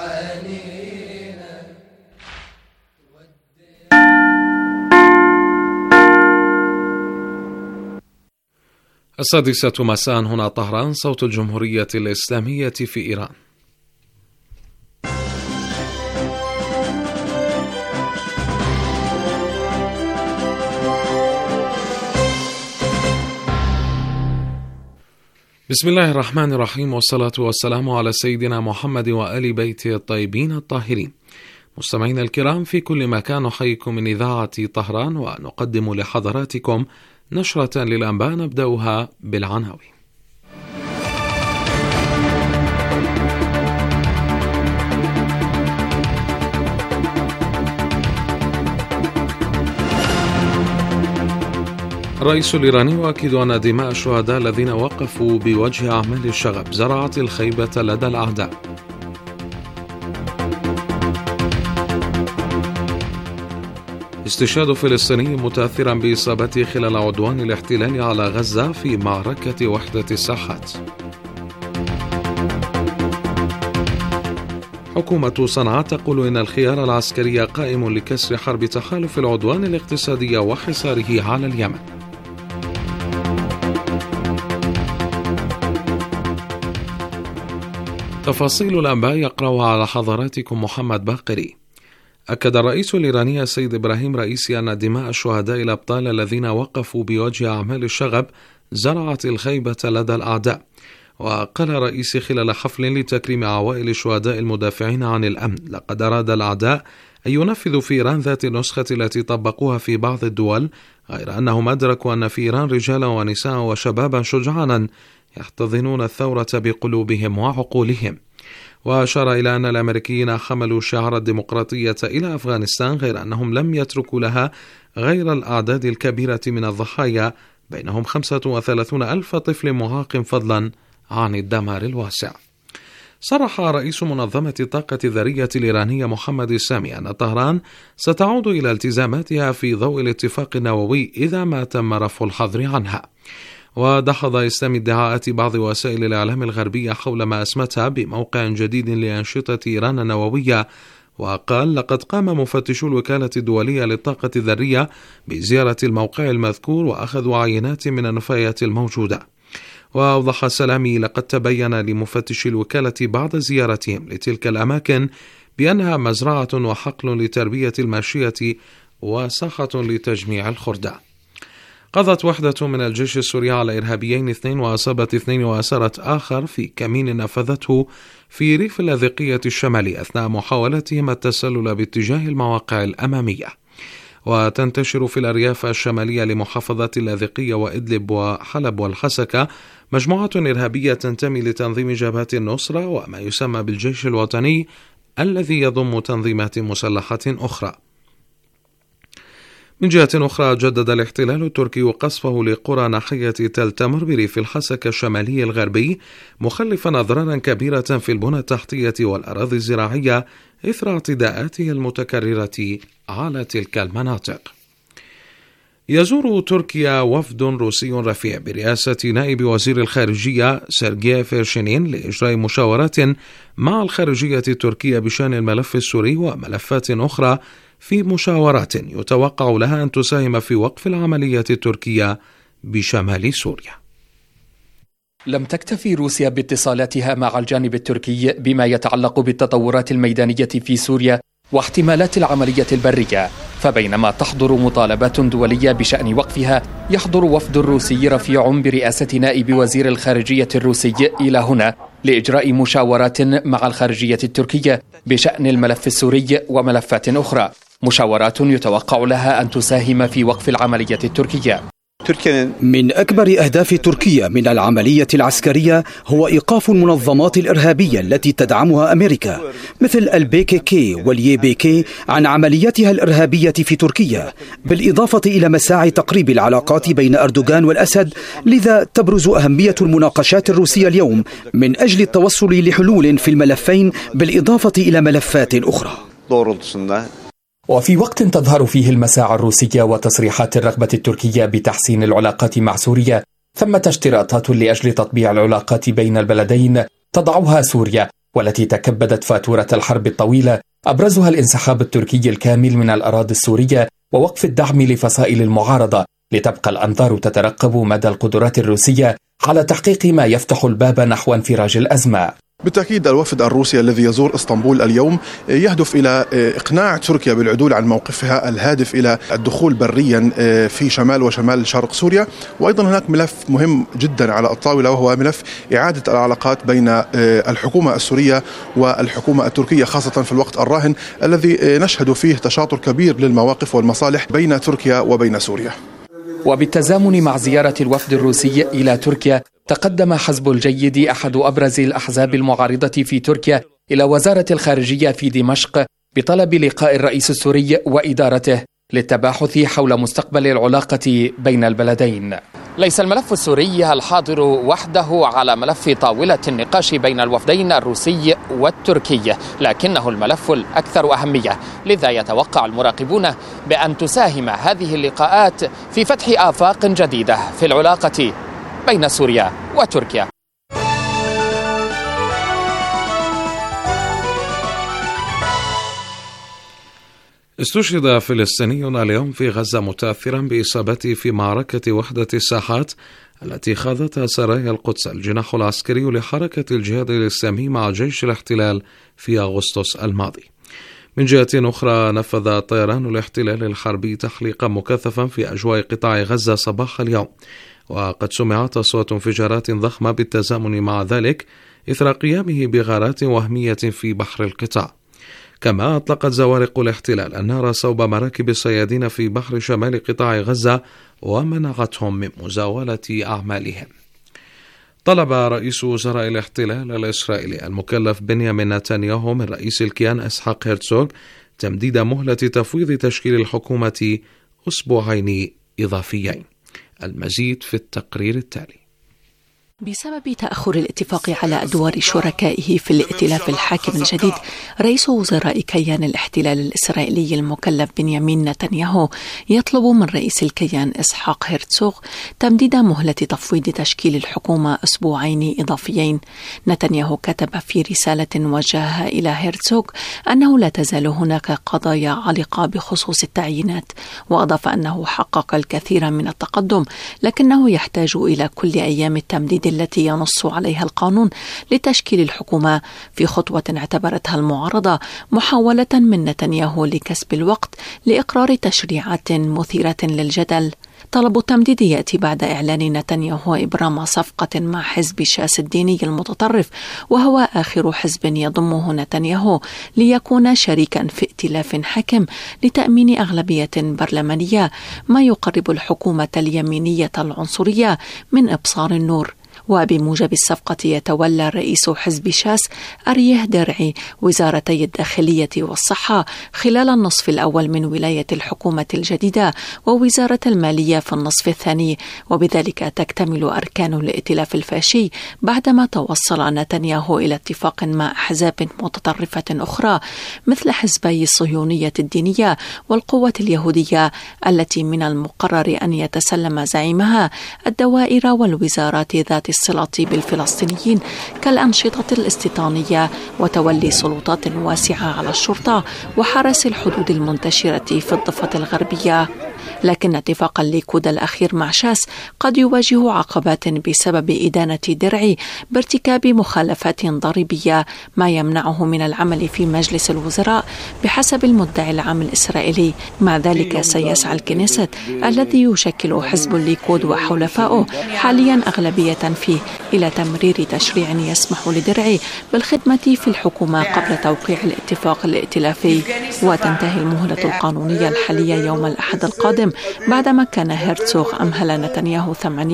السادسة مساء، هنا طهران، صوت الجمهورية الإسلامية في إيران. بسم الله الرحمن الرحيم، والصلاة والسلام على سيدنا محمد وآل بيته الطيبين الطاهرين. مستمعين الكرام في كل مكان، نحييكم من إذاعة طهران ونقدم لحضراتكم نشرة للأنباء نبدأها بالعناوين. الرئيس الإيراني يؤكد أن دماء الشهداء الذين وقفوا بوجه أعمال الشغب زرعت الخيبة لدى الأعداء. استشهاد فلسطيني متأثرا بإصابته خلال عدوان الاحتلال على غزة في معركة وحدة الساحات. حكومة صنعاء تقول إن الخيار العسكري قائم لكسر حرب تحالف العدوان الاقتصادي وحصاره على اليمن. تفاصيل الأنباء يقرأها على حضراتكم محمد باقري. أكد الرئيس الإيراني السيد إبراهيم رئيسي أن دماء الشهداء الأبطال الذين وقفوا بوجه أعمال الشغب زرعت الخيبة لدى الأعداء. وقال الرئيس خلال حفل لتكريم عوائل الشهداء المدافعين عن الأمن: لقد أراد الأعداء أن ينفذوا في إيران ذات النسخة التي طبقوها في بعض الدول، غير أنهم أدركوا أن في إيران رجالا ونساء وشبابا شجعانا يحتضنون الثورة بقلوبهم وعقولهم. وأشار إلى أن الأمريكيين حملوا شعار الديمقراطية إلى أفغانستان، غير أنهم لم يتركوا لها غير الأعداد الكبيرة من الضحايا، بينهم 35,000 طفل معاق، فضلا عن الدمار الواسع. صرح رئيس منظمة الطاقة الذرية الإيرانية محمد السامي أن طهران ستعود إلى التزاماتها في ضوء الاتفاق النووي إذا ما تم رفع الحظر عنها. ودحض إسلام ادعاءات بعض وسائل الإعلام الغربية حول ما أسمتها بموقع جديد لأنشطة إيران النووية، وقال: لقد قام مفتشو الوكالة الدولية للطاقة الذرية بزيارة الموقع المذكور وأخذوا عينات من النفايات الموجودة. وأوضح سلامي: لقد تبين لمفتشي الوكالة بعد زيارتهم لتلك الأماكن بأنها مزرعة وحقل لتربية الماشية وساحة لتجميع الخردة. قضت وحدة من الجيش السوري على إرهابيين 2 وأصابت 2 وأسرت آخر في كمين نفذته في ريف اللاذقية الشمالي أثناء محاولتهم التسلل باتجاه المواقع الأمامية. وتنتشر في الأرياف الشمالية لمحافظات اللاذقية وإدلب وحلب والحسكة مجموعة إرهابية تنتمي لتنظيم جبهة النصرة وما يسمى بالجيش الوطني، الذي يضم تنظيمات مسلحة أخرى. من جهة أخرى، جدد الاحتلال التركي قصفه لقرى ناحية تل تمر بريف الحسكة الشمالي الغربي، مخلفا أضرارا كبيرة في البنى التحتية والأراضي الزراعية إثر اعتداءاته المتكررة على تلك المناطق. يزور تركيا وفد روسي رفيع برئاسة نائب وزير الخارجية سيرجي فيرشينين لإجراء مشاورات مع الخارجية التركية بشأن الملف السوري وملفات أخرى، في مشاورات يتوقع لها أن تساهم في وقف العملية التركية بشمال سوريا. لم تكتفي روسيا باتصالاتها مع الجانب التركي بما يتعلق بالتطورات الميدانية في سوريا واحتمالات العملية البرية، فبينما تحضر مطالبات دولية بشأن وقفها، يحضر وفد روسي رفيع برئاسة نائب وزير الخارجية الروسي إلى هنا لإجراء مشاورات مع الخارجية التركية بشأن الملف السوري وملفات أخرى، مشاورات يتوقع لها أن تساهم في وقف العملية التركية. من أكبر أهداف تركيا من العملية العسكرية هو إيقاف المنظمات الإرهابية التي تدعمها أمريكا مثل البي واليي بي عن عملياتها الإرهابية في تركيا، بالإضافة إلى مساعي تقريب العلاقات بين أردوغان والأسد. لذا تبرز أهمية المناقشات الروسية اليوم من أجل التوصل لحلول في الملفين بالإضافة إلى ملفات أخرى. وفي وقت تظهر فيه المساعي الروسية وتصريحات الرغبة التركية بتحسين العلاقات مع سوريا، ثمة اشتراطات لأجل تطبيع العلاقات بين البلدين تضعها سوريا، والتي تكبدت فاتورة الحرب الطويلة، أبرزها الانسحاب التركي الكامل من الأراضي السورية ووقف الدعم لفصائل المعارضة، لتبقى الأنظار تترقب مدى القدرات الروسية على تحقيق ما يفتح الباب نحو انفراج الأزمة. بالتأكيد الوفد الروسي الذي يزور اسطنبول اليوم يهدف إلى إقناع تركيا بالعدول عن موقفها الهادف إلى الدخول بريا في شمال وشمال شرق سوريا. وأيضا هناك ملف مهم جدا على الطاولة، وهو ملف إعادة العلاقات بين الحكومة السورية والحكومة التركية، خاصة في الوقت الراهن الذي نشهد فيه تشاطر كبير للمواقف والمصالح بين تركيا وبين سوريا. وبالتزامن مع زيارة الوفد الروسي إلى تركيا، تقدم حزب الجيد أحد أبرز الأحزاب المعارضة في تركيا إلى وزارة الخارجية في دمشق بطلب لقاء الرئيس السوري وإدارته للتباحث حول مستقبل العلاقة بين البلدين. ليس الملف السوري الحاضر وحده على ملف طاولة النقاش بين الوفدين الروسي والتركي، لكنه الملف الأكثر أهمية، لذا يتوقع المراقبون بأن تساهم هذه اللقاءات في فتح آفاق جديدة في العلاقة بين سوريا وتركيا. استشهد فلسطيني اليوم في غزة متأثرا بإصابته في معركة وحدة الساحات التي خاضتها سرايا القدس الجناح العسكري لحركة الجهاد الإسلامي مع جيش الاحتلال في أغسطس الماضي. من جهة أخرى، نفذ طيران الاحتلال الحربي تحليقا مكثفا في أجواء قطاع غزة صباح اليوم، وقد سمعت أصوات انفجارات ضخمة بالتزامن مع ذلك إثر قيامه بغارات وهمية في بحر القطاع. كما أطلقت زوارق الاحتلال النار صوب مراكب الصيادين في بحر شمال قطاع غزة ومنعتهم من مزاولة أعمالهم. طلب رئيس وزراء الاحتلال الإسرائيلي المكلف بنيامين نتنياهو من رئيس الكيان إسحاق هيرتزوغ تمديد مهلة تفويض تشكيل الحكومة أسبوعين إضافيين. المزيد في التقرير التالي. بسبب تأخر الاتفاق على أدوار شركائه في الائتلاف الحاكم الجديد، رئيس وزراء كيان الاحتلال الإسرائيلي المكلف بنيامين نتنياهو يطلب من رئيس الكيان إسحاق هيرتزوغ تمديد مهلة تفويض تشكيل الحكومة أسبوعين إضافيين. نتنياهو كتب في رسالة وجهها إلى هيرتزوغ أنه لا تزال هناك قضايا عالقة بخصوص التعيينات، وأضاف أنه حقق الكثير من التقدم، لكنه يحتاج إلى كل أيام التمديد التي ينص عليها القانون لتشكيل الحكومة، في خطوة اعتبرتها المعارضة محاولة من نتنياهو لكسب الوقت لإقرار تشريعات مثيرة للجدل. طلب التمديد يأتي بعد إعلان نتنياهو إبرام صفقة مع حزب شاس الديني المتطرف، وهو آخر حزب يضمه نتنياهو ليكون شريكا في ائتلاف حاكم لتأمين أغلبية برلمانية، ما يقرب الحكومة اليمينية العنصرية من إبصار النور. وبموجب الصفقة يتولى رئيس حزب شاس أريه درعي وزارتي الداخلية والصحة خلال النصف الأول من ولاية الحكومة الجديدة، ووزارة المالية في النصف الثاني، وبذلك تكتمل أركان الائتلاف الفاشي بعدما توصل نتنياهو إلى اتفاق مع أحزاب متطرفة أخرى مثل حزبي الصهيونية الدينية والقوة اليهودية، التي من المقرر أن يتسلم زعيمها الدوائر والوزارات ذات الصلة بالفلسطينيين كالأنشطة الاستيطانية وتولي سلطات واسعة على الشرطة وحرس الحدود المنتشرة في الضفة الغربية. لكن اتفاق الليكود الأخير مع شاس قد يواجه عقبات بسبب إدانة درعي بارتكاب مخالفات ضريبية، ما يمنعه من العمل في مجلس الوزراء بحسب المدعي العام الإسرائيلي. مع ذلك سيسعى الكنيست الذي يشكل حزب الليكود وحلفائه حاليا أغلبية فيه إلى تمرير تشريع يسمح لدرعي بالخدمة في الحكومة قبل توقيع الاتفاق الائتلافي. وتنتهي المهلة القانونية الحالية يوم الأحد القادم، بعدما كان هيرتزوغ أمهل نتنياهو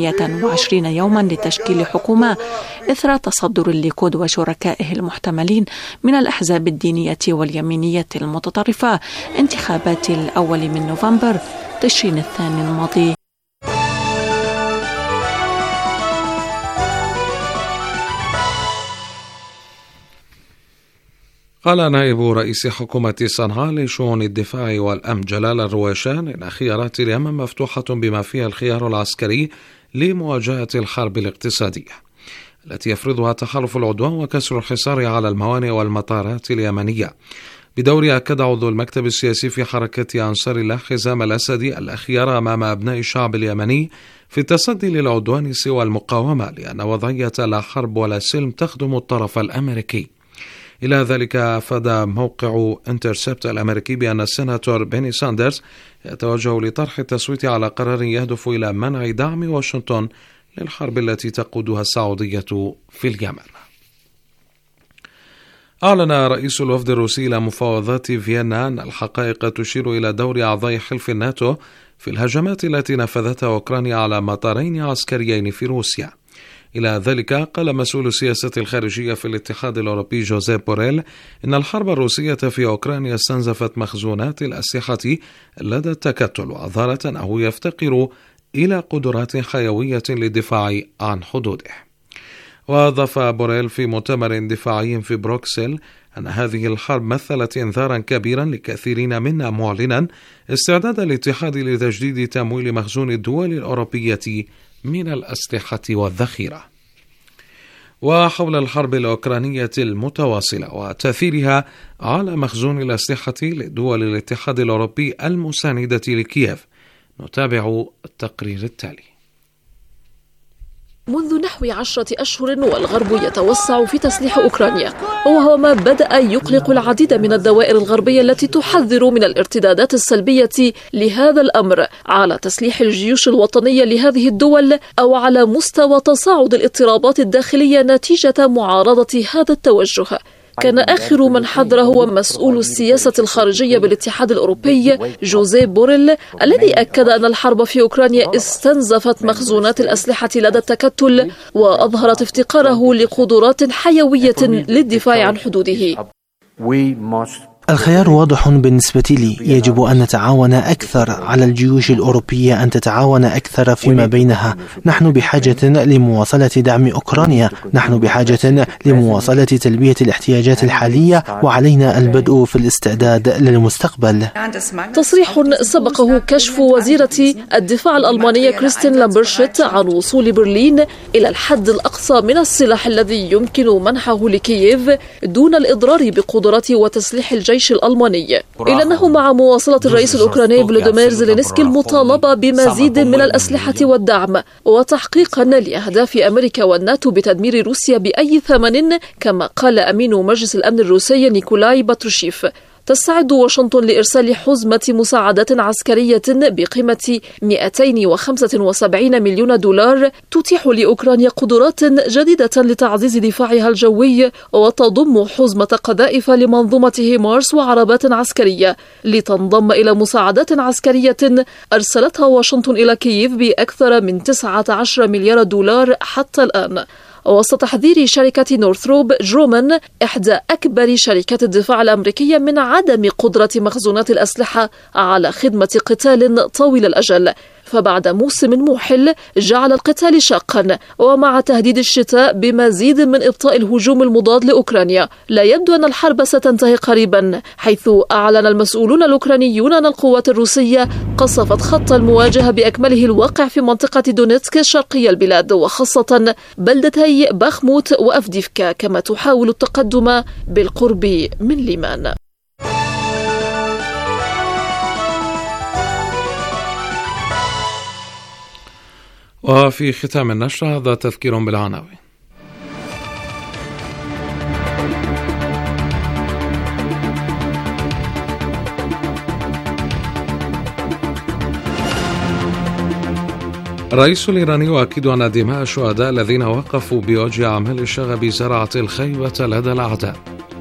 28 يوما لتشكيل حكومة إثر تصدر الليكود وشركائه المحتملين من الأحزاب الدينية واليمينية المتطرفة انتخابات الأول من نوفمبر تشرين الثاني الماضي. قال نائب رئيس حكومة صنعاء لشؤون الدفاع والأمن جلال الرويشان إن خيارات اليمن مفتوحة بما فيها الخيار العسكري لمواجهة الحرب الاقتصادية. التي يفرضها تحالف العدوان وكسر الحصار على الموانئ والمطارات اليمنية. بدورها أكد عضو المكتب السياسي في حركة أنصار الله حزام الأسد الأخيار أمام أبناء الشعب اليمني في التصدي للعدوان سوى المقاومة، لأن وضعية لا حرب ولا سلم تخدم الطرف الأمريكي. إلى ذلك أفاد موقع انترسبت الأمريكي بأن السيناتور بيني ساندرز يتوجه لطرح التصويت على قرار يهدف إلى منع دعم واشنطن للحرب التي تقودها السعودية في اليمن. أعلن رئيس الوفد الروسي إلى مفاوضات فيينا أن الحقائق تشير إلى دور أعضاء حلف الناتو في الهجمات التي نفذتها أوكرانيا على مطارين عسكريين في روسيا. إلى ذلك قال مسؤول السياسة الخارجية في الاتحاد الأوروبي جوزيف بوريل إن الحرب الروسية في أوكرانيا استنزفت مخزونات الأسلحة لدى التكتل، وأظهرت أنه يفتقر إلى قدرات حيوية للدفاع عن حدوده. وأضاف بوريل في مؤتمر دفاعي في بروكسل أن هذه الحرب مثلت إنذارا كبيرا لكثيرين منا، معلنا استعداد الاتحاد لتجديد تمويل مخزون الدول الأوروبية من الأسلحة والذخيرة. وحول الحرب الأوكرانية المتواصلة وتأثيرها على مخزون الأسلحة لدول الاتحاد الأوروبي المساندة لكييف، نتابع التقرير التالي. منذ نحو 10 أشهر والغرب يتوسع في تسليح أوكرانيا، وهو ما بدأ يقلق العديد من الدوائر الغربية التي تحذر من الارتدادات السلبية لهذا الأمر على تسليح الجيوش الوطنية لهذه الدول، أو على مستوى تصاعد الاضطرابات الداخلية نتيجة معارضة هذا التوجه. كان آخر من حذر هو مسؤول السياسة الخارجية بالاتحاد الأوروبي جوزيف بوريل، الذي أكد أن الحرب في أوكرانيا استنزفت مخزونات الأسلحة لدى التكتل، وأظهرت افتقاره لقدرات حيوية للدفاع عن حدوده. الخيار واضح بالنسبة لي، يجب أن نتعاون أكثر على الجيوش الأوروبية أن تتعاون أكثر فيما بينها. نحن بحاجة لمواصلة دعم أوكرانيا، نحن بحاجة لمواصلة تلبية الاحتياجات الحالية، وعلينا البدء في الاستعداد للمستقبل. تصريح سبقه كشف وزيرة الدفاع الألمانية كريستين لامبرشيت عن وصول برلين إلى الحد الأقصى من السلاح الذي يمكن منحه لكييف دون الإضرار بقدرات وتسليح الجيش الألماني، إلا أنه مع مواصلة الرئيس الأوكراني فلوديمير زيلينسكي المطالبة بمزيد من الأسلحة والدعم وتحقيقا لأهداف أمريكا والناتو بتدمير روسيا بأي ثمن، كما قال أمين مجلس الأمن الروسي نيكولاي باتروشيف، تستعد واشنطن لإرسال حزمة مساعدات عسكرية بقيمة 275 مليون دولار تتيح لأوكرانيا قدرات جديدة لتعزيز دفاعها الجوي، وتضم حزمة قذائف لمنظومة هيمارس وعربات عسكرية، لتنضم إلى مساعدات عسكرية أرسلتها واشنطن إلى كييف بأكثر من 19 مليار دولار حتى الآن. وسط تحذير شركة نورثروب جرومان إحدى أكبر شركات الدفاع الأمريكية من عدم قدرة مخزونات الأسلحة على خدمة قتال طويل الأجل، فبعد موسم موحل جعل القتال شاقا، ومع تهديد الشتاء بمزيد من إبطاء الهجوم المضاد لأوكرانيا، لا يبدو أن الحرب ستنتهي قريبا، حيث أعلن المسؤولون الأوكرانيون أن القوات الروسية قصفت خط المواجهة بأكمله الواقع في منطقة دونيتسك شرقي البلاد، وخاصة بلدتي باخموت وأفديفكا، كما تحاول التقدم بالقرب من ليمان. وفي ختام النشرة هذا تذكير بالعناوين. الرئيس الإيراني يؤكد أن دماء الشهداء الذين وقفوا بوجه أعمال الشغب زرعت الخيبة لدى الأعداء.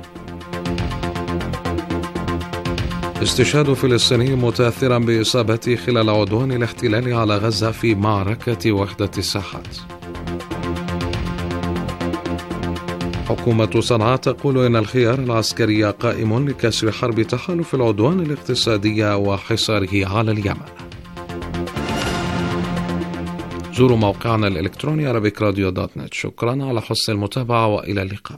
استشهاد فلسطيني متأثرا بإصابته خلال عدوان الاحتلال على غزة في معركة وحدة الساحات. حكومة صنعاء تقول إن الخيار العسكري قائم لكسر حرب تحالف العدوان الاقتصادي وحصاره على اليمن. زوروا موقعنا الإلكتروني arabikradio.net. شكرا على حسن المتابعة وإلى اللقاء.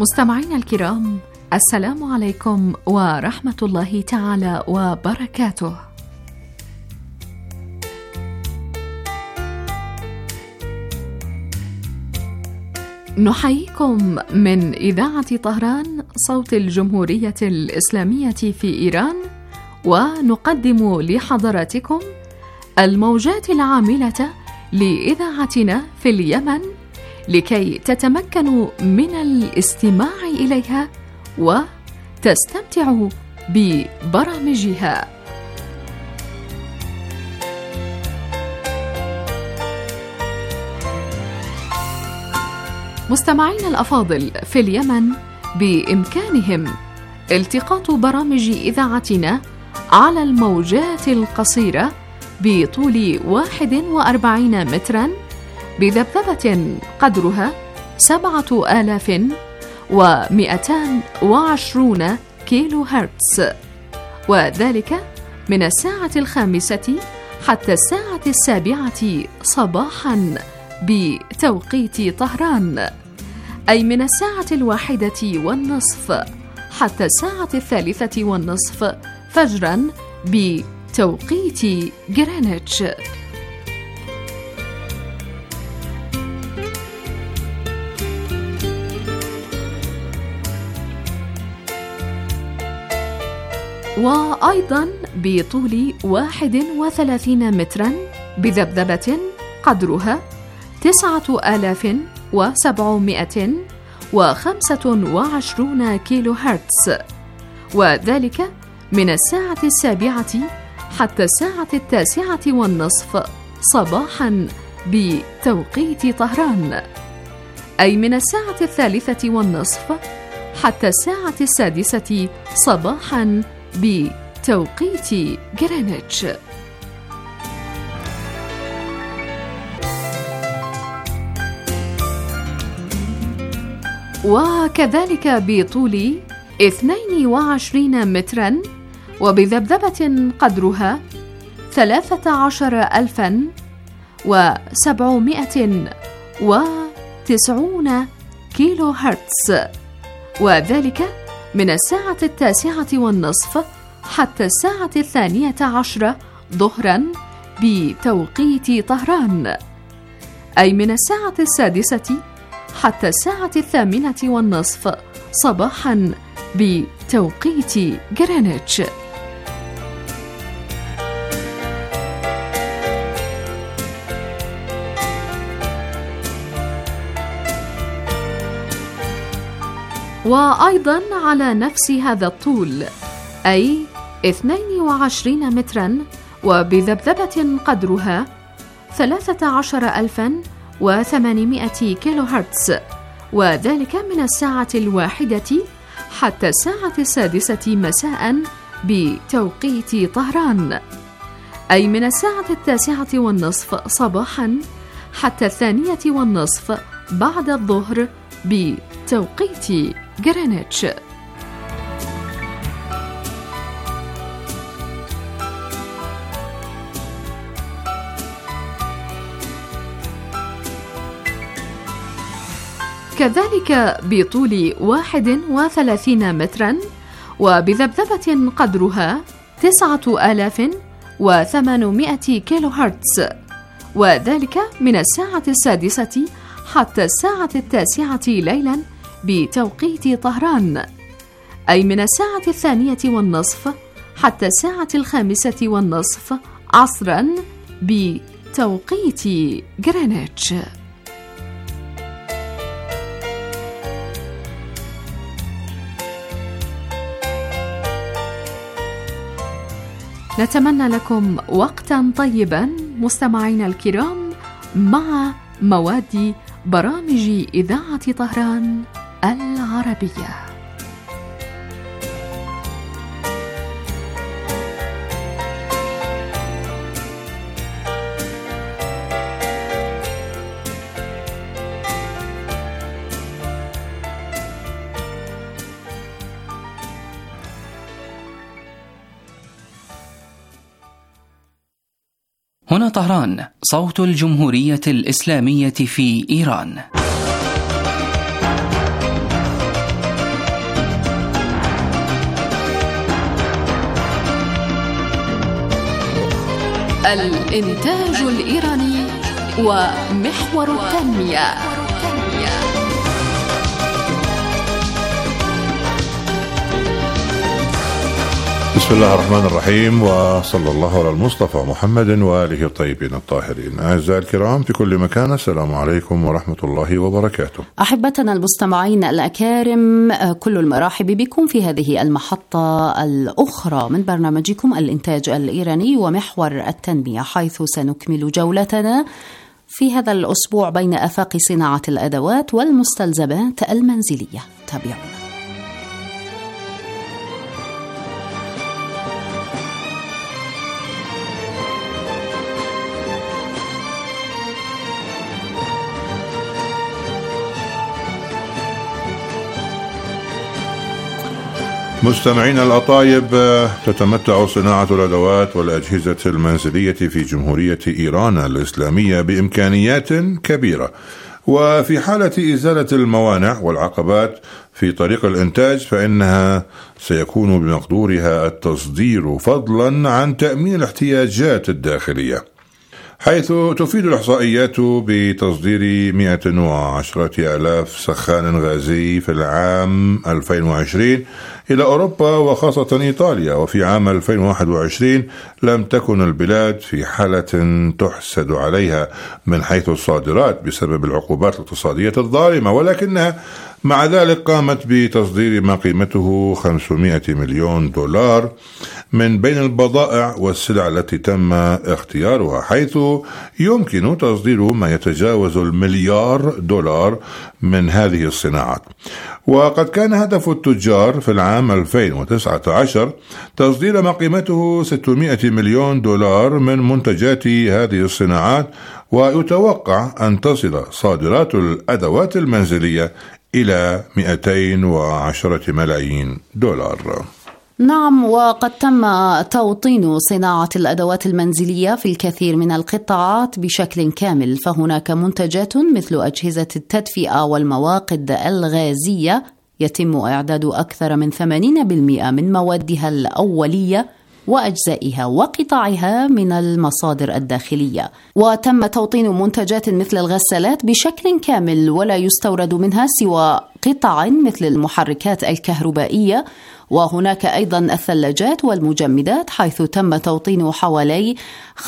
مستمعينا الكرام، السلام عليكم ورحمة الله تعالى وبركاته. نحييكم من إذاعة طهران صوت الجمهورية الإسلامية في إيران، ونقدم لحضراتكم الموجات العاملة لإذاعتنا في اليمن لكي تتمكنوا من الاستماع إليها وتستمتعوا ببرامجها. مستمعين الأفاضل، في اليمن بإمكانهم التقاط برامج إذاعتنا على الموجات القصيرة بطول 41 متراً بذبذبة قدرها 7220 كيلو هرتز، وذلك من الساعة 5 حتى الساعة 7 صباحاً بتوقيت طهران، أي من الساعة 1:30 حتى الساعة 3:30 فجراً بتوقيت جرينتش. وأيضاً بطول 31 متراً بذبذبة قدرها 9725 كيلو هرتز، وذلك من الساعة 7 حتى الساعة 9:30 صباحاً بتوقيت طهران، أي من الساعة 3:30 حتى الساعة 6 صباحاً بتوقيت جرينتش. وكذلك بطول 22 متراً وبذبذبة قدرها 13790 كيلو هرتز، وذلك من الساعة 9:30 حتى الساعة 12 ظهراً بتوقيت طهران، أي من الساعة 6 حتى الساعة 8:30 صباحاً بتوقيت جرينتش. وأيضاً على نفس هذا الطول، أي 22 متراً وبذبذبة قدرها 13800 كيلو هرتز، وذلك من الساعة 1 حتى الساعة 6 مساء بتوقيت طهران، أي من الساعة 9:30 صباحا حتى 2:30 بعد الظهر بتوقيت جرينتش. كذلك بطول 31 متراً وبذبذبة قدرها 9800 كيلو هرتز، وذلك من الساعة 6 حتى الساعة 9 ليلاً بتوقيت طهران، أي من الساعة 2:30 حتى الساعة 5:30 عصراً بتوقيت جرينتش. نتمنى لكم وقتاً طيباً مستمعينا الكرام مع مواد برامج إذاعة طهران العربية. هنا طهران، صوت الجمهورية الإسلامية في إيران. الإنتاج الإيراني ومحور التنمية. بسم الله الرحمن الرحيم، وصلى الله على المصطفى محمد وآله الطيبين الطاهرين. أعزائي الكرام في كل مكان، السلام عليكم ورحمة الله وبركاته. أحبتنا المستمعين الأكارم، كل المرحب بكم في هذه المحطة الأخرى من برنامجكم الإنتاج الإيراني ومحور التنمية، حيث سنكمل جولتنا في هذا الأسبوع بين آفاق صناعة الأدوات والمستلزمات المنزلية. تابعونا. مستمعين الأطايب، تتمتع صناعة الأدوات والأجهزة المنزلية في جمهورية إيران الإسلامية بإمكانيات كبيرة، وفي حالة إزالة الموانع والعقبات في طريق الإنتاج فإنها سيكون بمقدورها التصدير فضلا عن تأمين الاحتياجات الداخلية، حيث تفيد الإحصائيات بتصدير 110,000 سخان غازي في العام 2020 إلى أوروبا وخاصة إيطاليا. وفي عام 2021 لم تكن البلاد في حالة تحسد عليها من حيث الصادرات بسبب العقوبات الاقتصادية الظالمة، ولكنها مع ذلك قامت بتصدير ما قيمته 500 مليون دولار من بين البضائع والسلع التي تم اختيارها، حيث يمكن تصدير ما يتجاوز $1,000,000,000 من هذه الصناعات. وقد كان هدف التجار في العام 2019 تصدير ما قيمته 600 مليون دولار من منتجات هذه الصناعات، ويتوقع أن تصل صادرات الأدوات المنزلية إلى 210 ملايين دولار. نعم، وقد تم توطين صناعة الأدوات المنزلية في الكثير من القطاعات بشكل كامل، فهناك منتجات مثل أجهزة التدفئة والمواقد الغازية يتم إعداد أكثر من 80% من موادها الأولية وأجزائها وقطعها من المصادر الداخلية، وتم توطين منتجات مثل الغسالات بشكل كامل ولا يستورد منها سوى قطع مثل المحركات الكهربائية، وهناك أيضا الثلاجات والمجمدات حيث تم توطين حوالي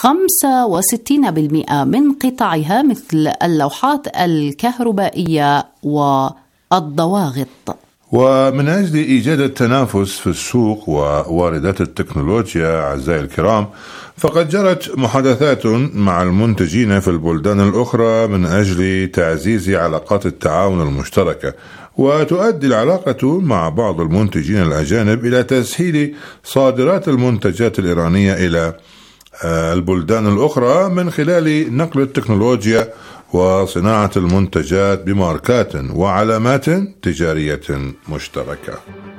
65% من قطعها مثل اللوحات الكهربائية والضواغط. ومن أجل إيجاد التنافس في السوق وواردات التكنولوجيا أعزائي الكرام، فقد جرت محادثات مع المنتجين في البلدان الأخرى من أجل تعزيز علاقات التعاون المشتركة، وتؤدي العلاقة مع بعض المنتجين الأجانب إلى تسهيل صادرات المنتجات الإيرانية إلى البلدان الأخرى من خلال نقل التكنولوجيا وصناعة المنتجات بماركات وعلامات تجارية مشتركة.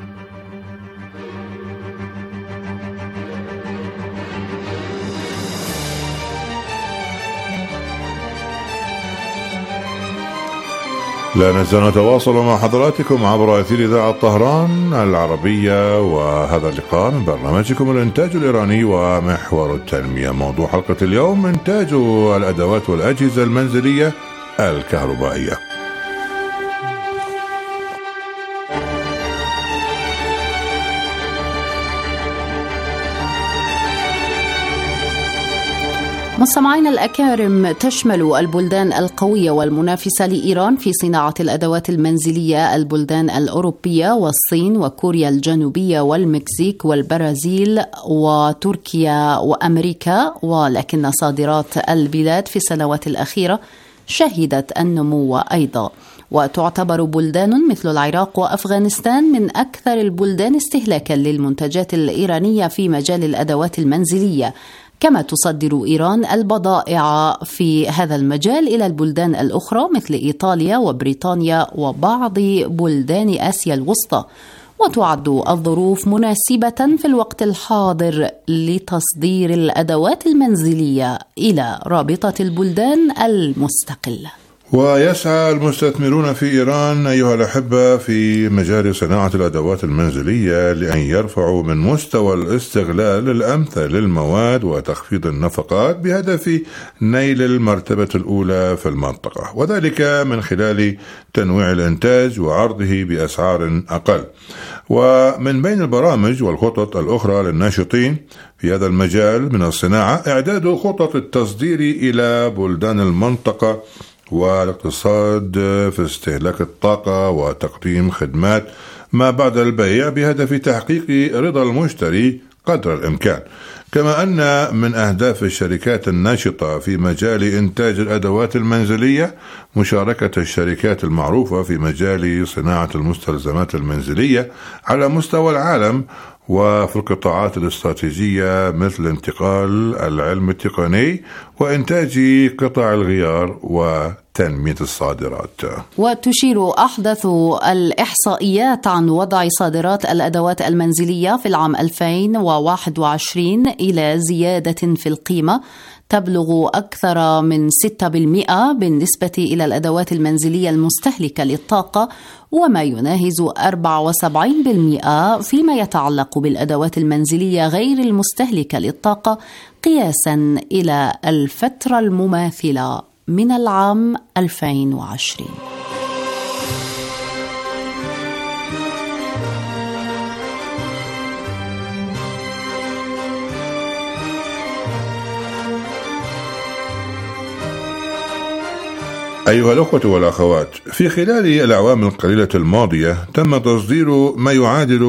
لا نزال نتواصل مع حضراتكم عبر أثير إذاعة طهران العربية، وهذا اللقاء من برنامجكم الإنتاج الإيراني ومحور التنمية. موضوع حلقة اليوم: إنتاج الأدوات والأجهزة المنزلية الكهربائية. مستمعينا الأكارم، تشمل البلدان القوية والمنافسة لإيران في صناعة الأدوات المنزلية البلدان الأوروبية والصين وكوريا الجنوبية والمكسيك والبرازيل وتركيا وأمريكا، ولكن صادرات البلاد في السنوات الأخيرة شهدت النمو أيضا، وتعتبر بلدان مثل العراق وأفغانستان من أكثر البلدان استهلاكا للمنتجات الإيرانية في مجال الأدوات المنزلية، كما تصدر إيران البضائع في هذا المجال إلى البلدان الأخرى مثل إيطاليا وبريطانيا وبعض بلدان آسيا الوسطى، وتعد الظروف مناسبة في الوقت الحاضر لتصدير الأدوات المنزلية إلى رابطة البلدان المستقلة. ويسعى المستثمرون في إيران أيها الأحبة في مجال صناعة الأدوات المنزلية لأن يرفعوا من مستوى الاستغلال الأمثل للمواد وتخفيض النفقات بهدف نيل المرتبة الأولى في المنطقة، وذلك من خلال تنويع الإنتاج وعرضه بأسعار أقل. ومن بين البرامج والخطط الأخرى للناشطين في هذا المجال من الصناعة إعداد خطط التصدير إلى بلدان المنطقة والاقتصاد في استهلاك الطاقة وتقديم خدمات ما بعد البيع بهدف تحقيق رضا المشتري قدر الإمكان. كما أن من أهداف الشركات الناشطة في مجال إنتاج الأدوات المنزلية مشاركة الشركات المعروفة في مجال صناعة المستلزمات المنزلية على مستوى العالم وفي القطاعات الاستراتيجية مثل انتقال العلم التقني وإنتاج قطع الغيار وتنمية الصادرات. وتشير أحدث الإحصائيات عن وضع صادرات الأدوات المنزلية في العام 2021 إلى زيادة في القيمة تبلغ أكثر من 6% بالنسبة إلى الأدوات المنزلية المستهلكة للطاقة، وما يناهز 74% فيما يتعلق بالأدوات المنزلية غير المستهلكة للطاقة قياسا إلى الفترة المماثلة من العام 2020. أيها الأخوة والأخوات، في خلال الأعوام القليلة الماضية تم تصدير ما يعادل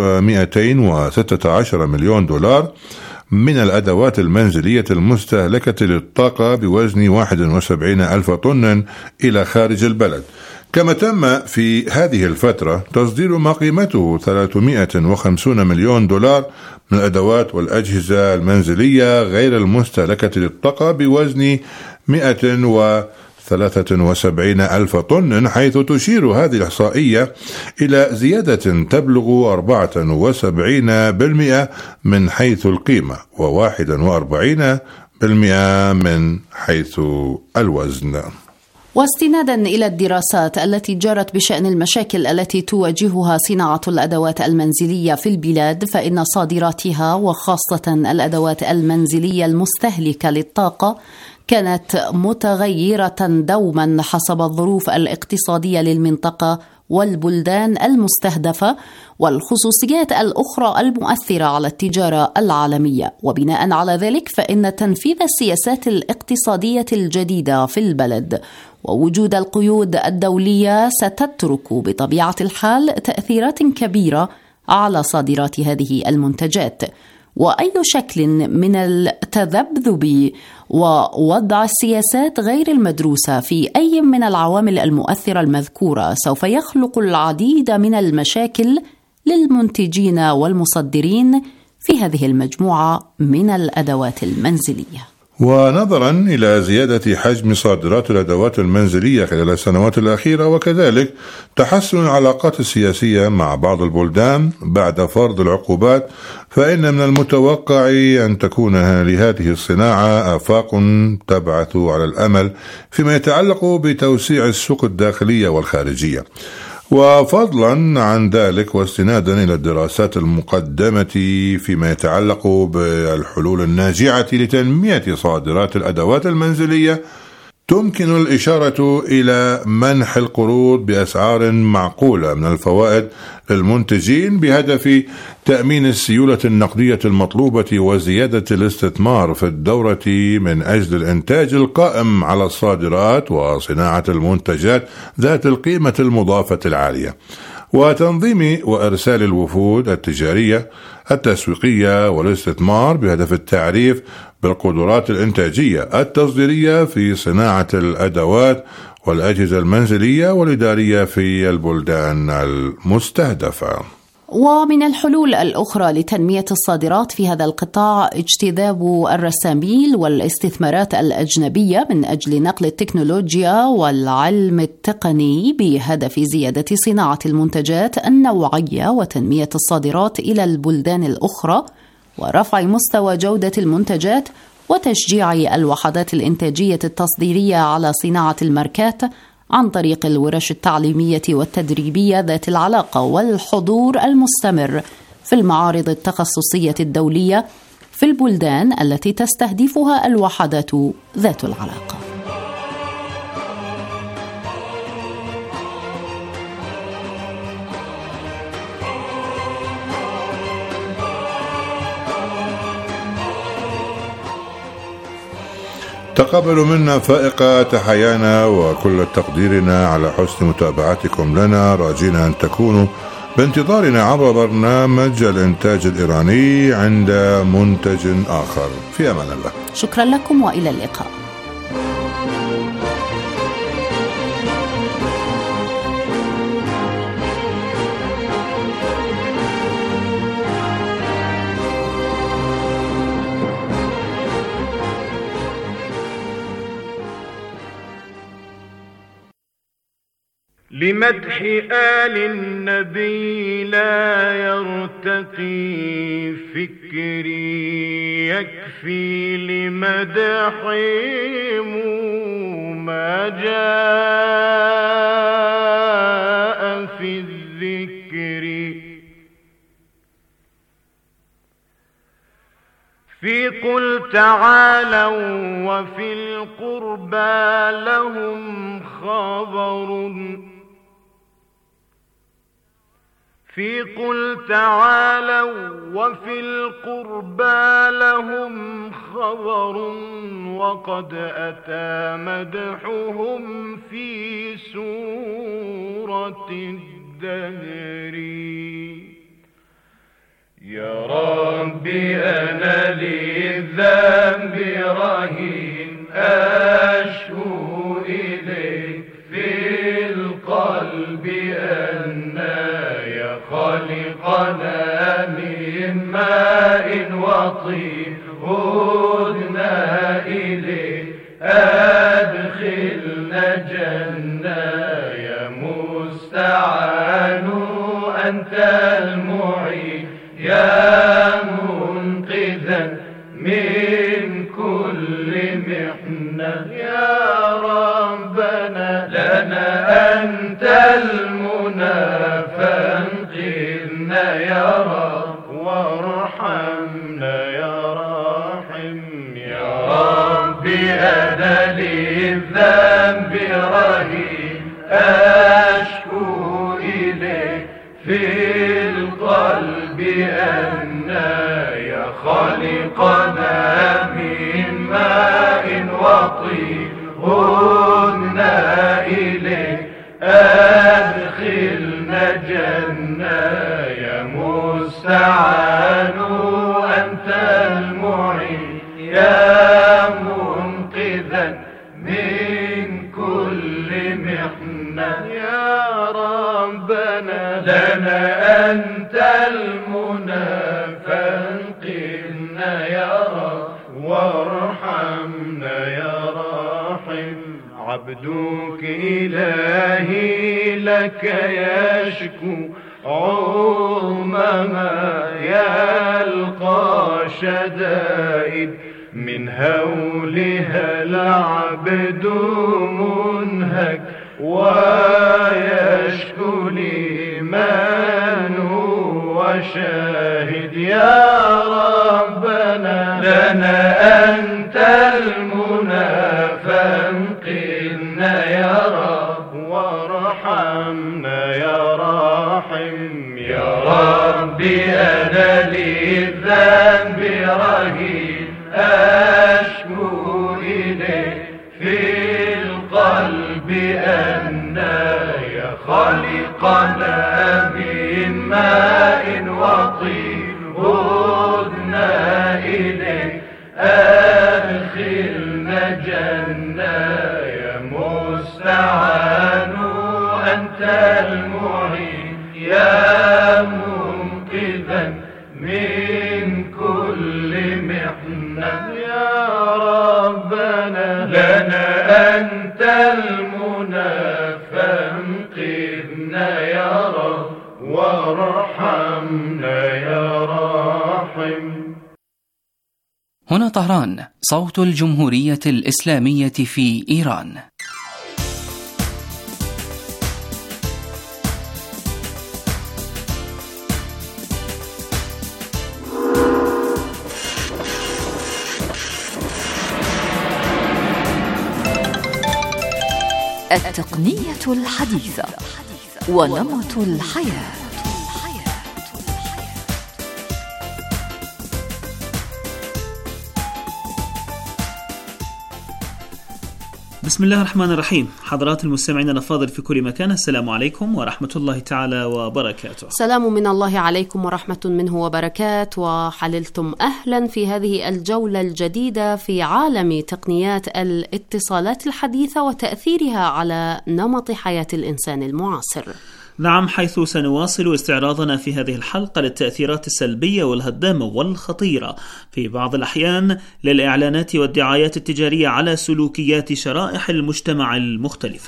216 مليون دولار من الأدوات المنزلية المستهلكة للطاقة بوزن 71 ألف طن إلى خارج البلد. كما تم في هذه الفترة تصدير ما قيمته 350 مليون دولار من الأدوات والأجهزة المنزلية غير المستهلكة للطاقة بوزن 173 ألف طن، حيث تشير هذه الإحصائية إلى زيادة تبلغ 74% من حيث القيمة و41% من حيث الوزن. واستنادا إلى الدراسات التي جرت بشأن المشاكل التي تواجهها صناعة الأدوات المنزلية في البلاد، فإن صادراتها وخاصة الأدوات المنزلية المستهلكة للطاقة كانت متغيرة دوما حسب الظروف الاقتصادية للمنطقة والبلدان المستهدفة والخصوصيات الأخرى المؤثرة على التجارة العالمية. وبناء على ذلك فإن تنفيذ السياسات الاقتصادية الجديدة في البلد ووجود القيود الدولية ستترك بطبيعة الحال تأثيرات كبيرة على صادرات هذه المنتجات، وأي شكل من التذبذب ووضع السياسات غير المدروسة في أي من العوامل المؤثرة المذكورة سوف يخلق العديد من المشاكل للمنتجين والمصدرين في هذه المجموعة من الأدوات المنزلية. ونظرا إلى زيادة حجم صادرات الأدوات المنزلية خلال السنوات الأخيرة، وكذلك تحسن العلاقات السياسية مع بعض البلدان بعد فرض العقوبات، فإن من المتوقع أن تكون لهذه الصناعة آفاق تبعث على الأمل فيما يتعلق بتوسيع السوق الداخلية والخارجية. وفضلا عن ذلك واستنادا إلى الدراسات المقدمة فيما يتعلق بالحلول الناجعة لتنمية صادرات الأدوات المنزلية، تمكن الإشارة إلى منح القروض بأسعار معقولة من الفوائد للمنتجين بهدف تأمين السيولة النقدية المطلوبة وزيادة الاستثمار في الدورة من أجل الإنتاج القائم على الصادرات وصناعة المنتجات ذات القيمة المضافة العالية، وتنظيم وإرسال الوفود التجارية التسويقية والاستثمار بهدف التعريف بالقدرات الإنتاجية التصديرية في صناعة الأدوات والأجهزة المنزلية والإدارية في البلدان المستهدفة. ومن الحلول الأخرى لتنمية الصادرات في هذا القطاع اجتذاب الرساميل والاستثمارات الأجنبية من أجل نقل التكنولوجيا والعلم التقني بهدف زيادة صناعة المنتجات النوعية وتنمية الصادرات إلى البلدان الأخرى ورفع مستوى جودة المنتجات وتشجيع الوحدات الإنتاجية التصديرية على صناعة الماركات عن طريق الورش التعليمية والتدريبية ذات العلاقة والحضور المستمر في المعارض التخصصية الدولية في البلدان التي تستهدفها الوحدات ذات العلاقة. تقبلوا منا فائقة تحيانا وكل تقديرنا على حسن متابعتكم لنا، راجين أن تكونوا بانتظارنا عبر برنامج الإنتاج الإيراني عند منتج آخر. في أمان الله. شكرا لكم وإلى اللقاء. لمدح آل النبي لا يرتقي فكري، يكفي لمدحهم ما جاء في الذكر. في قل تعالوا وفي القربى لهم خبر، في قل تعالوا وفي القربى لهم خبر، وقد أتى مدحهم في سورة الدهر. يا ربي أنا للذنب رهين، أشكو إليك في القلب أنا يا خالقنا من ماء وطين هدنا إليك، أدخلنا جنة يا مستعان، أنت المعين يا منقذا من كل محنة. يا ربنا لنا أنت المنى، فانقذنا يا رب وارحمنا يا راحم. يا ربي أنا للذنب رهين، أشكو إليك في القلب أنا يا خالقنا من ماء وطين هدنا إليك، أدخلنا جنة يا مستعان، أنت المعين يا منقذا من كل محنة. يا ربنا لنا أنت المنى، فانقذنا يا رب وارحمنا يا راحم. عبدك إلهي لك يشكو عظم ما يلقى شدائد، من هولها العبد منهك، ويشكو لمن هو شاهد. يا ربنا لنا أنت المنى، فانقذنا يا رب وارحمنا يا راحم. يا ربي أنا للذنب رهين، أشكو إليك في القلب أنا يا خالقنا من ماء وطين هدنا إليك، أدخلنا جنة يا مستعان، أنت المعين يا منقذا من كل محنة. يا ربنا لنا أنت المنى، فانقذنا يا رب وارحمنا يا راحم. هنا طهران، صوت الجمهورية الإسلامية في إيران. التقنية الحديثة ونمط الحياة. بسم الله الرحمن الرحيم. حضرات المستمعين الأفاضل في كل مكان، السلام عليكم ورحمة الله تعالى وبركاته. سلام من الله عليكم ورحمة منه وبركات، وحللتم أهلا في هذه الجولة الجديدة في عالم تقنيات الاتصالات الحديثة وتأثيرها على نمط حياة الإنسان المعاصر. نعم، حيث سنواصل استعراضنا في هذه الحلقة للتأثيرات السلبية والهدامة والخطيرة في بعض الأحيان للإعلانات والدعايات التجارية على سلوكيات شرائح المجتمع المختلفة.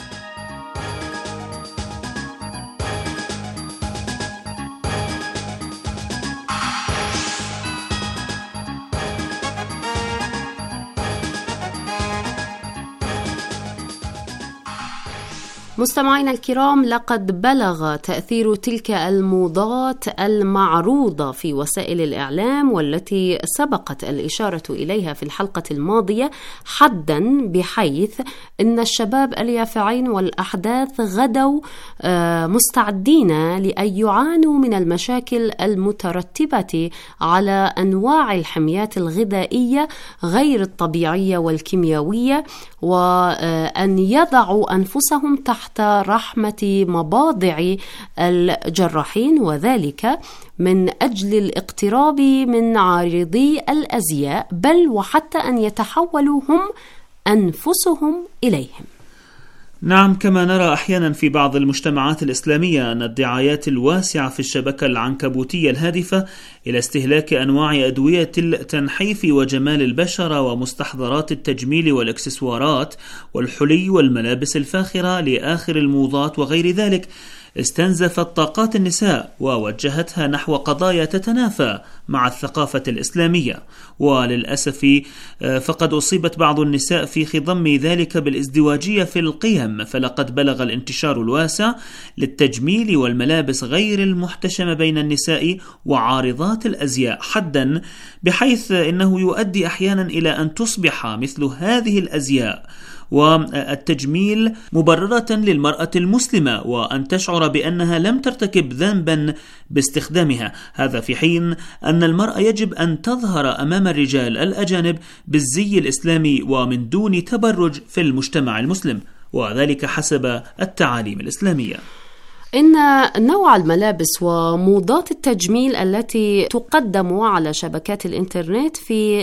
مستمعينا الكرام، لقد بلغ تأثير تلك الموضات المعروضة في وسائل الإعلام والتي سبقت الإشارة إليها في الحلقة الماضية حداً، بحيث أن الشباب اليافعين والأحداث غدوا مستعدين لأن يعانوا من المشاكل المترتبة على أنواع الحميات الغذائية غير الطبيعية والكيميائية، وأن يضعوا أنفسهم تحت رحمة مباضع الجراحين، وذلك من أجل الاقتراب من عارضي الأزياء، بل وحتى أن يتحولوا هم أنفسهم إليهم. نعم، كما نرى أحيانا في بعض المجتمعات الإسلامية أن الدعايات الواسعة في الشبكة العنكبوتية الهادفة إلى استهلاك أنواع أدوية التنحيف وجمال البشرة ومستحضرات التجميل والإكسسوارات والحلي والملابس الفاخرة لآخر الموضات وغير ذلك استنزفت طاقات النساء ووجهتها نحو قضايا تتنافى مع الثقافة الإسلامية. وللأسف فقد أصيبت بعض النساء في خضم ذلك بالازدواجية في القيم، فلقد بلغ الانتشار الواسع للتجميل والملابس غير المحتشمة بين النساء وعارضات الأزياء حدا، بحيث إنه يؤدي أحيانا إلى أن تصبح مثل هذه الأزياء والتجميل مبررة للمرأة المسلمة، وأن تشعر بأنها لم ترتكب ذنبا باستخدامها. هذا في حين أن المرأة يجب أن تظهر أمام الرجال الأجانب بالزي الإسلامي ومن دون تبرج في المجتمع المسلم، وذلك حسب التعاليم الإسلامية. إن نوع الملابس وموضات التجميل التي تقدم على شبكات الإنترنت في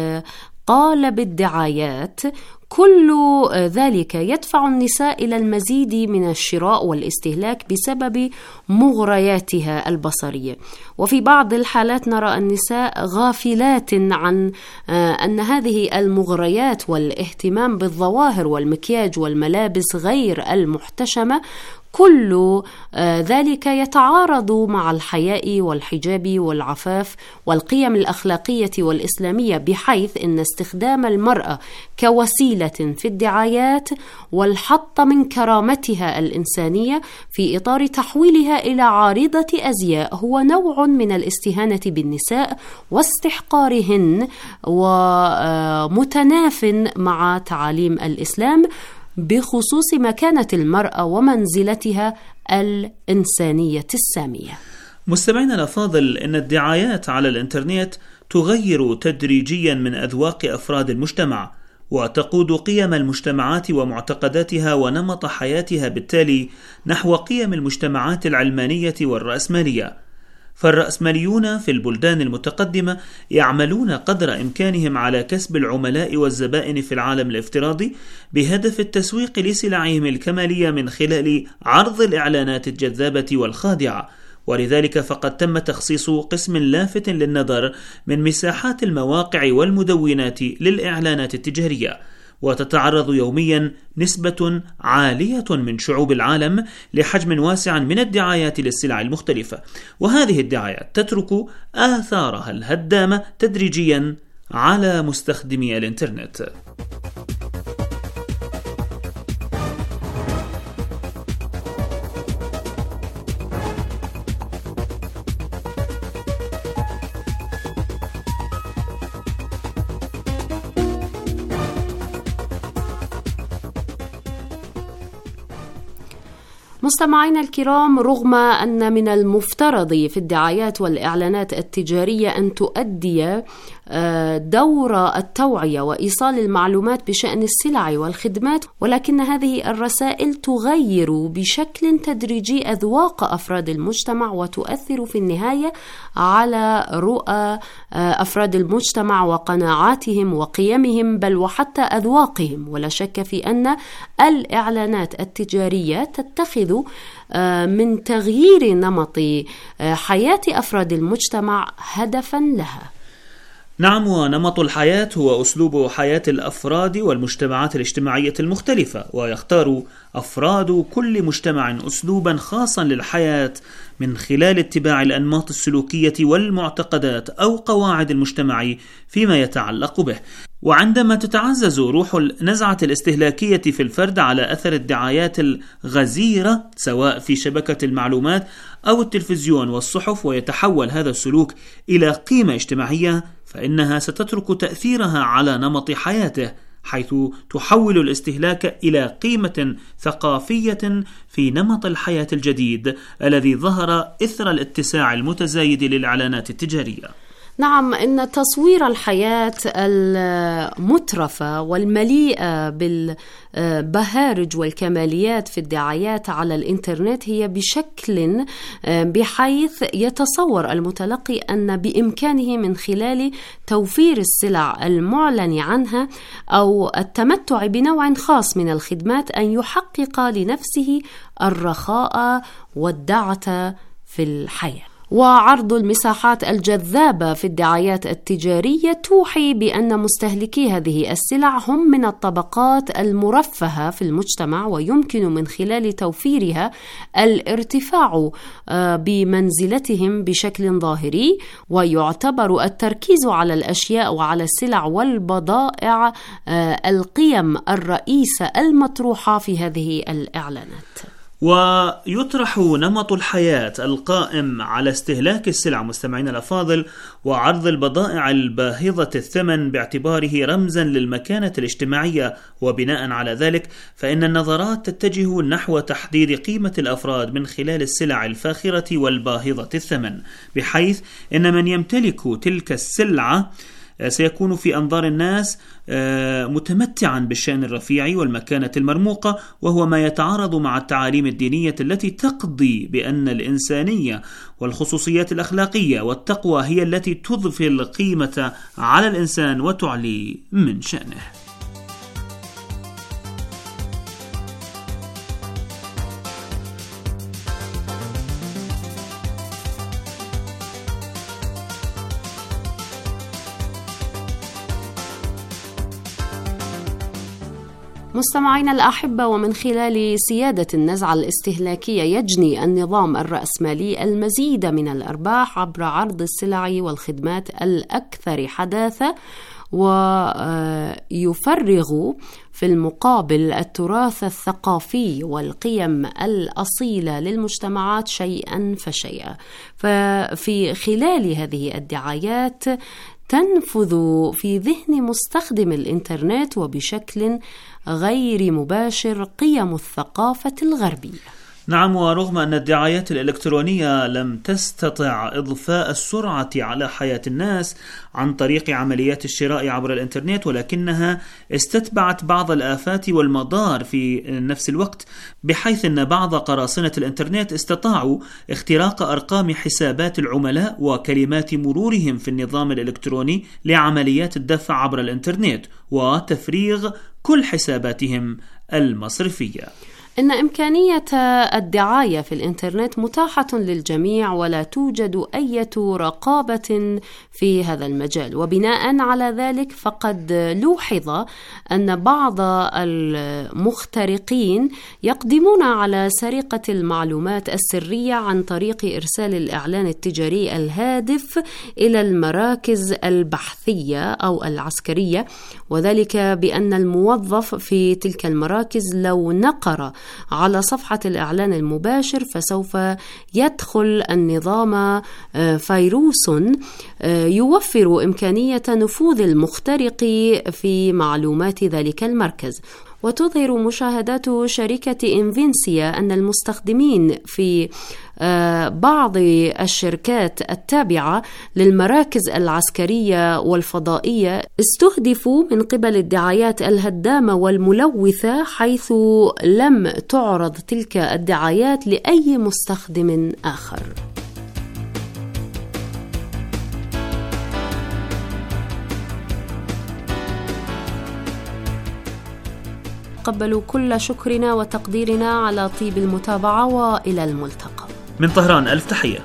قالب الدعايات، كل ذلك يدفع النساء إلى المزيد من الشراء والاستهلاك بسبب مغرياتها البصرية. وفي بعض الحالات نرى النساء غافلات عن أن هذه المغريات والاهتمام بالظواهر والمكياج والملابس غير المحتشمة كل ذلك يتعارض مع الحياء والحجاب والعفاف والقيم الأخلاقية والإسلامية، بحيث أن استخدام المرأة كوسيلة في الدعايات والحط من كرامتها الإنسانية في إطار تحويلها إلى عارضة أزياء هو نوع من الاستهانة بالنساء واستحقارهن، ومتناف مع تعاليم الإسلام بخصوص مكانة المرأة ومنزلتها الإنسانية السامية. مستمعينا الأفاضل، إن الدعايات على الإنترنت تغير تدريجيا من أذواق أفراد المجتمع، وتقود قيم المجتمعات ومعتقداتها ونمط حياتها بالتالي نحو قيم المجتمعات العلمانية والرأسمالية. فالرأسماليون في البلدان المتقدمة يعملون قدر إمكانهم على كسب العملاء والزبائن في العالم الافتراضي بهدف التسويق لسلعهم الكمالية من خلال عرض الإعلانات الجذابة والخادعة. ولذلك فقد تم تخصيص قسم لافت للنظر من مساحات المواقع والمدونات للإعلانات التجارية، وتتعرض يوميا نسبة عالية من شعوب العالم لحجم واسع من الدعايات للسلع المختلفة، وهذه الدعايات تترك آثارها الهدامة تدريجيا على مستخدمي الإنترنت. مستمعينا الكرام، رغم أن من المفترض في الدعايات والإعلانات التجارية أن تؤدي دور التوعية وإيصال المعلومات بشأن السلع والخدمات، ولكن هذه الرسائل تغير بشكل تدريجي أذواق أفراد المجتمع وتؤثر في النهاية على رؤى أفراد المجتمع وقناعاتهم وقيمهم بل وحتى أذواقهم. ولا شك في أن الإعلانات التجارية تتخذ من تغيير نمط حياة أفراد المجتمع هدفا لها. نعم، ونمط الحياة هو أسلوب حياة الأفراد والمجتمعات الاجتماعية المختلفة، ويختار أفراد كل مجتمع أسلوبا خاصا للحياة من خلال اتباع الأنماط السلوكية والمعتقدات أو قواعد المجتمع فيما يتعلق به. وعندما تتعزز روح النزعة الاستهلاكية في الفرد على أثر الدعايات الغزيرة سواء في شبكة المعلومات أو التلفزيون والصحف، ويتحول هذا السلوك إلى قيمة اجتماعية، فإنها ستترك تأثيرها على نمط حياته، حيث تحول الاستهلاك إلى قيمة ثقافية في نمط الحياة الجديد الذي ظهر إثر الاتساع المتزايد للإعلانات التجارية. نعم، إن تصوير الحياة المترفة والمليئة بالبهارج والكماليات في الدعايات على الإنترنت هي بشكل بحيث يتصور المتلقي أن بإمكانه من خلال توفير السلع المعلن عنها أو التمتع بنوع خاص من الخدمات أن يحقق لنفسه الرخاء والدعة في الحياة. وعرض المساحات الجذابة في الدعايات التجارية توحي بأن مستهلكي هذه السلع هم من الطبقات المرفهة في المجتمع، ويمكن من خلال توفيرها الارتفاع بمنزلتهم بشكل ظاهري، ويعتبر التركيز على الأشياء وعلى السلع والبضائع القيم الرئيسة المطروحة في هذه الإعلانات. ويطرح نمط الحياة القائم على استهلاك السلع مستمعين الأفاضل وعرض البضائع الباهظة الثمن باعتباره رمزا للمكانة الاجتماعية، وبناء على ذلك فإن النظرات تتجه نحو تحديد قيمة الأفراد من خلال السلع الفاخرة والباهظة الثمن، بحيث إن من يمتلك تلك السلعة سيكون في أنظار الناس متمتعا بالشأن الرفيع والمكانة المرموقة، وهو ما يتعارض مع التعاليم الدينية التي تقضي بأن الإنسانية والخصوصيات الأخلاقية والتقوى هي التي تضفي القيمة على الإنسان وتعلي من شأنه. مستمعينا الأحبة، ومن خلال سيادة النزعة الاستهلاكية يجني النظام الرأسمالي المزيد من الأرباح عبر عرض السلع والخدمات الأكثر حداثة، ويفرغ في المقابل التراث الثقافي والقيم الأصيلة للمجتمعات شيئا فشيئا. ففي خلال هذه الدعايات تنفذ في ذهن مستخدم الإنترنت وبشكل غير مباشر قيم الثقافة الغربية. نعم، ورغم أن الدعايات الإلكترونية لم تستطع إضفاء السرعة على حياة الناس عن طريق عمليات الشراء عبر الإنترنت، ولكنها استتبعت بعض الآفات والمضار في نفس الوقت، بحيث أن بعض قراصنة الإنترنت استطاعوا اختراق أرقام حسابات العملاء وكلمات مرورهم في النظام الإلكتروني لعمليات الدفع عبر الإنترنت وتفريغ كل حساباتهم المصرفية. إن إمكانية الدعاية في الإنترنت متاحة للجميع ولا توجد أي رقابة في هذا المجال، وبناء على ذلك فقد لوحظ أن بعض المخترقين يقدمون على سرقة المعلومات السرية عن طريق إرسال الإعلان التجاري الهادف إلى المراكز البحثية أو العسكرية، وذلك بأن الموظف في تلك المراكز لو نقر على صفحة الإعلان المباشر فسوف يدخل النظام فيروس يوفر إمكانية نفوذ المخترق في معلومات ذلك المركز. وتظهر مشاهدات شركة إنفينسيا أن المستخدمين في بعض الشركات التابعة للمراكز العسكرية والفضائية استهدفوا من قبل الدعايات الهدامة والملوثة، حيث لم تعرض تلك الدعايات لأي مستخدم آخر. تقبلوا كل شكرنا وتقديرنا على طيب المتابعة، وإلى الملتقى. من طهران ألف تحية.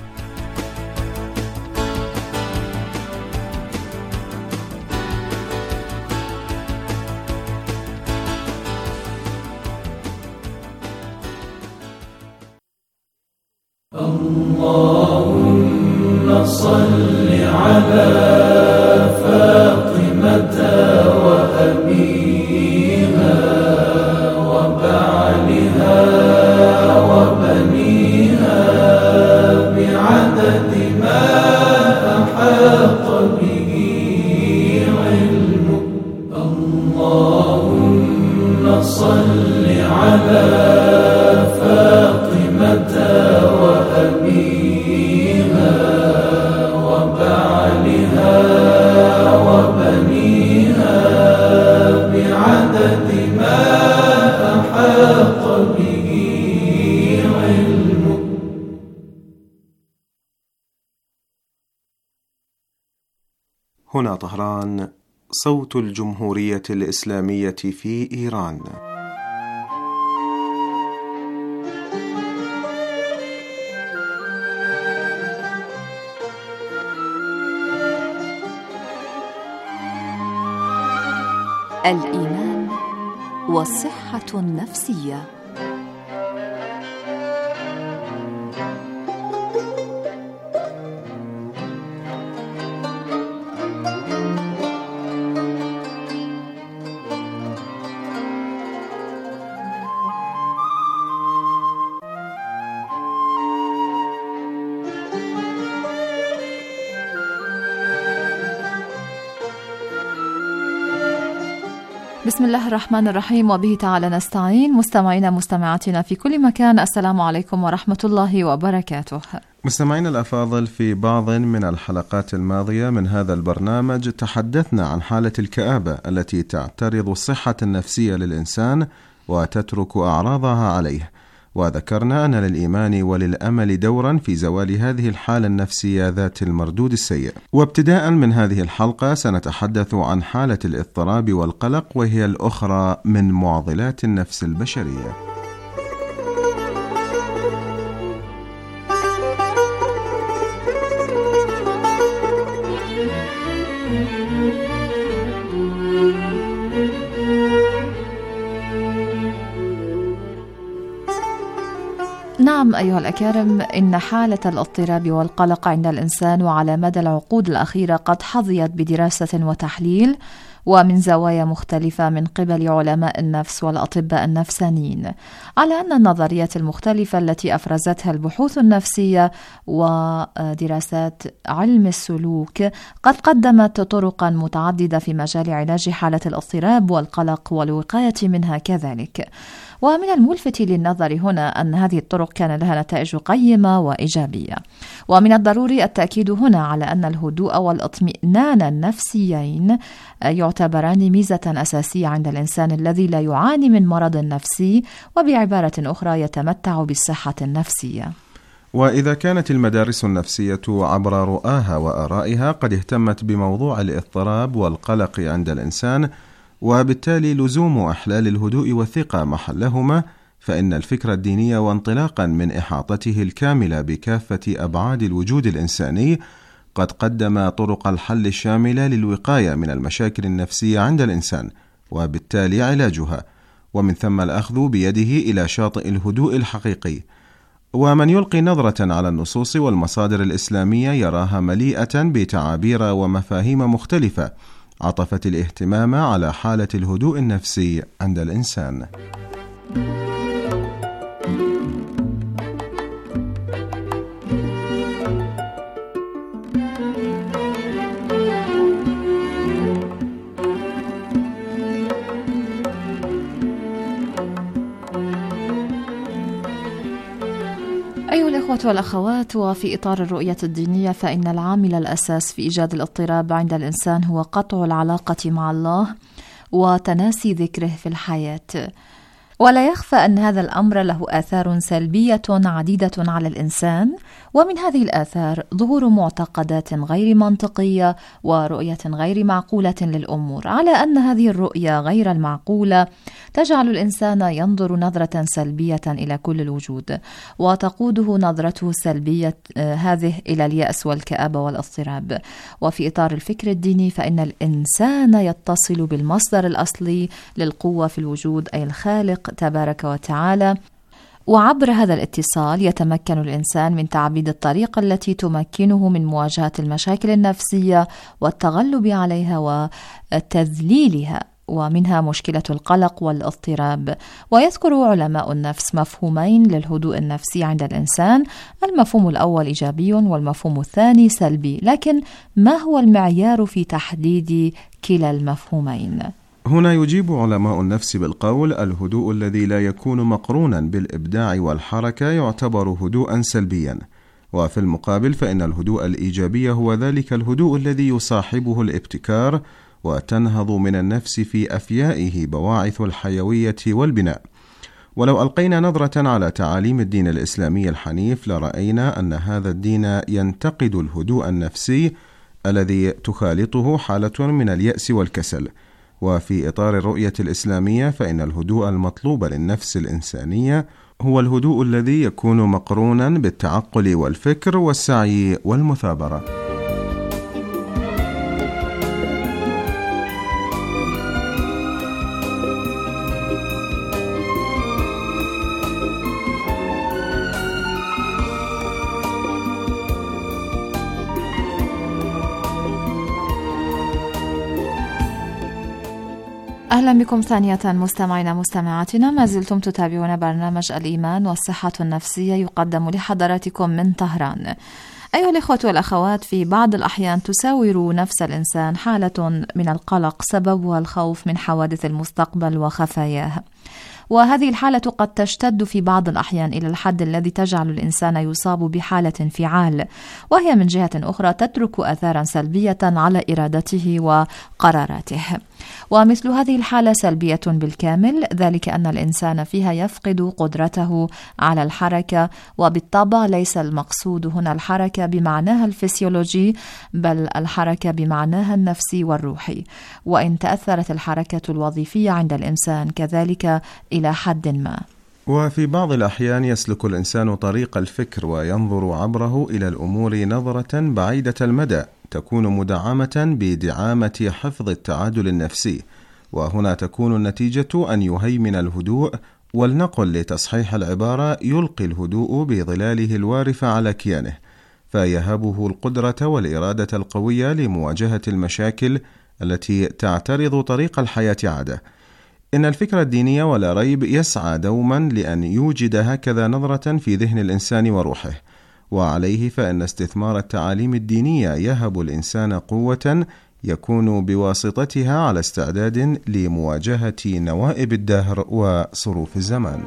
اللهم صل على فاطمة وأبيها وبعلها وبنيها بعدد ما أحاط به علمك. اللهم صل على فاطمة وأبيها وبعلها وبنيها بعدد ما أحاط به علمك. هنا طهران، صوت الجمهورية الإسلامية في إيران. الإيمان والصحة النفسية. بسم الله الرحمن الرحيم، وبه تعالى نستعين. مستمعينا مستمعاتنا في كل مكان، السلام عليكم ورحمة الله وبركاته. مستمعينا الأفاضل، في بعض من الحلقات الماضية من هذا البرنامج تحدثنا عن حالة الكآبة التي تعترض الصحة النفسية للإنسان وتترك أعراضها عليه، وذكرنا أن للإيمان وللأمل دورا في زوال هذه الحالة النفسية ذات المردود السيء. وابتداء من هذه الحلقة سنتحدث عن حالة الاضطراب والقلق، وهي الأخرى من معضلات النفس البشرية. نعم أيها الأكارم، إن حالة الاضطراب والقلق عند الإنسان وعلى مدى العقود الأخيرة قد حظيت بدراسة وتحليل ومن زوايا مختلفة من قبل علماء النفس والأطباء النفسانيين، على أن النظريات المختلفة التي أفرزتها البحوث النفسية ودراسات علم السلوك قد قدمت طرقا متعددة في مجال علاج حالة الاضطراب والقلق والوقاية منها كذلك. ومن الملفت للنظر هنا أن هذه الطرق كان لها نتائج قيمة وإيجابية، ومن الضروري التأكيد هنا على أن الهدوء والإطمئنان النفسيين يعتبران ميزة أساسية عند الإنسان الذي لا يعاني من مرض نفسي، وبعبارة أخرى يتمتع بالصحة النفسية. وإذا كانت المدارس النفسية عبر رؤاها وآرائها قد اهتمت بموضوع الاضطراب والقلق عند الإنسان، وبالتالي لزوم إحلال الهدوء والثقة محلهما، فإن الفكر الديني وانطلاقا من إحاطته الكاملة بكافة أبعاد الوجود الإنساني قد قدم طرق الحل الشاملة للوقاية من المشاكل النفسية عند الإنسان وبالتالي علاجها، ومن ثم الأخذ بيده إلى شاطئ الهدوء الحقيقي. ومن يلقي نظرة على النصوص والمصادر الإسلامية يراها مليئة بتعابير ومفاهيم مختلفة عطفت الاهتمام على حالة الهدوء النفسي عند الإنسان. أيها الإخوة والأخوات، وفي إطار الرؤية الدينية فإن العامل الأساس في إيجاد الاضطراب عند الإنسان هو قطع العلاقة مع الله وتناسي ذكره في الحياة. ولا يخفى أن هذا الأمر له آثار سلبية عديدة على الإنسان، ومن هذه الآثار ظهور معتقدات غير منطقية ورؤية غير معقولة للأمور، على أن هذه الرؤية غير المعقولة تجعل الإنسان ينظر نظرة سلبية إلى كل الوجود، وتقوده نظرته السلبية هذه إلى اليأس والكآبة والاضطراب. وفي إطار الفكر الديني فإن الإنسان يتصل بالمصدر الأصلي للقوة في الوجود، أي الخالق تبارك وتعالى، وعبر هذا الاتصال يتمكن الإنسان من تعبيد الطريقة التي تمكنه من مواجهة المشاكل النفسية والتغلب عليها وتذليلها، ومنها مشكلة القلق والاضطراب. ويذكر علماء النفس مفهومين للهدوء النفسي عند الإنسان، المفهوم الأول إيجابي والمفهوم الثاني سلبي، لكن ما هو المعيار في تحديد كلا المفهومين؟ هنا يجيب علماء النفس بالقول: الهدوء الذي لا يكون مقرونا بالإبداع والحركة يعتبر هدوءا سلبيا، وفي المقابل فإن الهدوء الإيجابي هو ذلك الهدوء الذي يصاحبه الابتكار وتنهض من النفس في أفيائه بواعث الحيوية والبناء. ولو ألقينا نظرة على تعاليم الدين الإسلامي الحنيف لرأينا أن هذا الدين ينتقد الهدوء النفسي الذي تخالطه حالة من اليأس والكسل. وفي إطار الرؤية الإسلامية فإن الهدوء المطلوب للنفس الإنسانية هو الهدوء الذي يكون مقرونا بالتعقل والفكر والسعي والمثابرة. أهلا بكم ثانية مستمعينا مستمعاتنا، ما زلتم تتابعون برنامج الإيمان والصحة النفسية يقدم لحضراتكم من طهران. أيها الإخوة والأخوات، في بعض الأحيان تساور نفس الإنسان حالة من القلق سببها الخوف من حوادث المستقبل وخفاياه، وهذه الحالة قد تشتد في بعض الأحيان إلى الحد الذي تجعل الإنسان يصاب بحالة انفعال، وهي من جهة أخرى تترك آثارا سلبية على إرادته وقراراته. ومثل هذه الحالة سلبية بالكامل، ذلك أن الإنسان فيها يفقد قدرته على الحركة، وبالطبع ليس المقصود هنا الحركة بمعناها الفسيولوجي، بل الحركة بمعناها النفسي والروحي، وإن تأثرت الحركة الوظيفية عند الإنسان كذلك إلى حد ما. وفي بعض الأحيان يسلك الإنسان طريق الفكر وينظر عبره إلى الأمور نظرة بعيدة المدى تكون مدعمة بدعامة حفظ التعادل النفسي، وهنا تكون النتيجة أن يهيمن الهدوء، ولنقل لتصحيح العبارة يلقي الهدوء بظلاله الوارفة على كيانه، فيهبه القدرة والإرادة القوية لمواجهة المشاكل التي تعترض طريق الحياة عادة. إن الفكر الديني ولا ريب يسعى دوما لأن يوجد هكذا نظرة في ذهن الإنسان وروحه، وعليه فإن استثمار التعاليم الدينية يهب الإنسان قوة يكون بواسطتها على استعداد لمواجهة نوائب الدهر وصروف الزمان.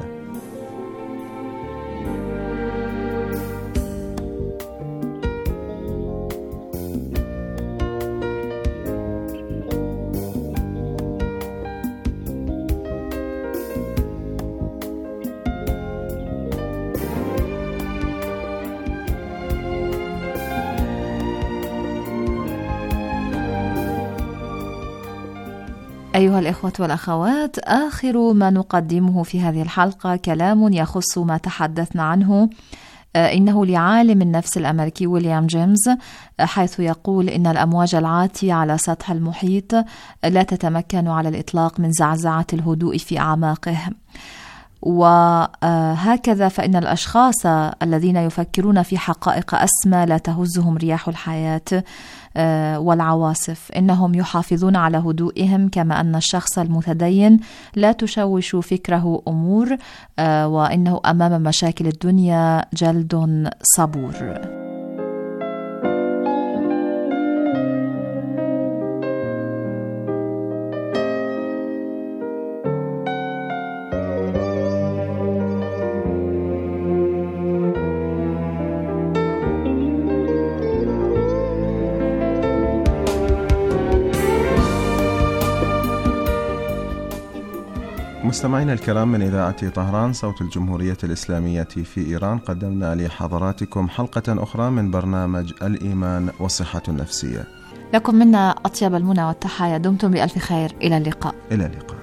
أيها الإخوة والأخوات، آخر ما نقدمه في هذه الحلقة كلام يخص ما تحدثنا عنه. إنه لعالم النفس الأمريكي ويليام جيمس، حيث يقول إن الأمواج العاتية على سطح المحيط لا تتمكن على الإطلاق من زعزعة الهدوء في أعماقه. وهكذا فإن الأشخاص الذين يفكرون في حقائق أسمى لا تهزهم رياح الحياة والعواصف، إنهم يحافظون على هدوئهم، كما أن الشخص المتدين لا تشوش فكره أمور، وإنه أمام مشاكل الدنيا جلد صبور. مستمعينا الكرام، من إذاعة طهران صوت الجمهورية الإسلامية في إيران، قدمنا لحضراتكم حلقة أخرى من برنامج الإيمان والصحة النفسية. لكم منا أطيب المنى والتحايا، دمتم بألف خير، إلى اللقاء. إلى اللقاء.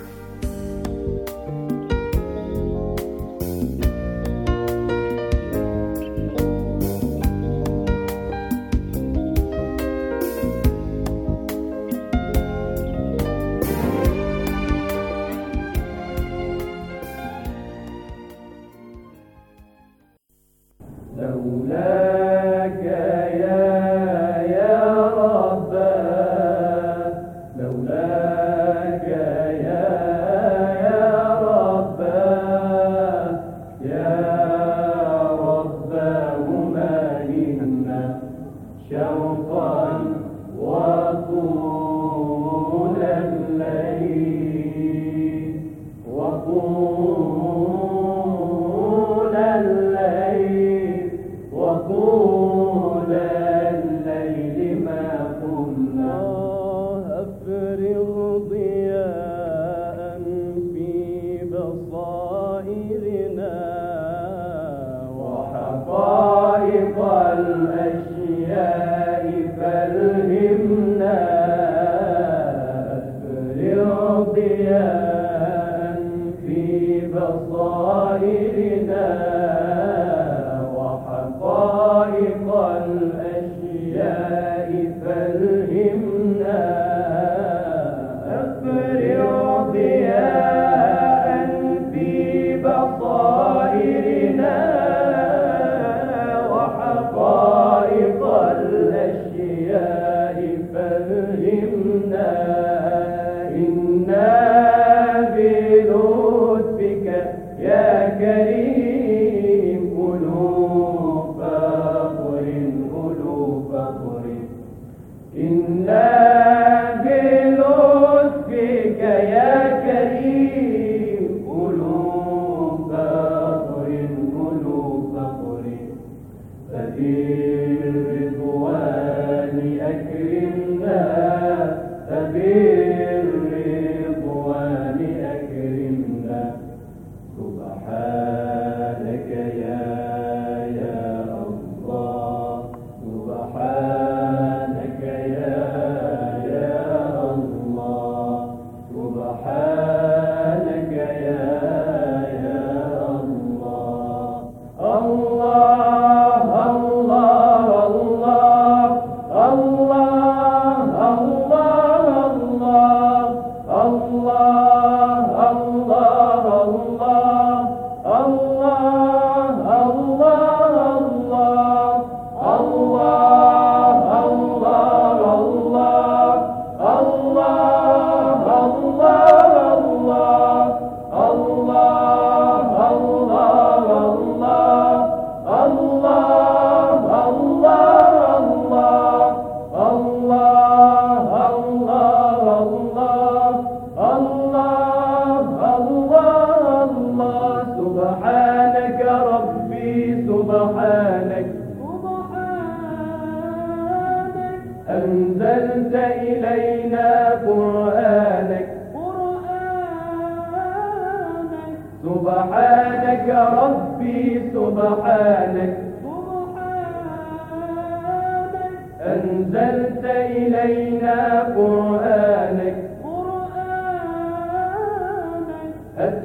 أنزلت إلينا قرآنك سبحانك ربي سبحانك أنزلت إلينا قرآنك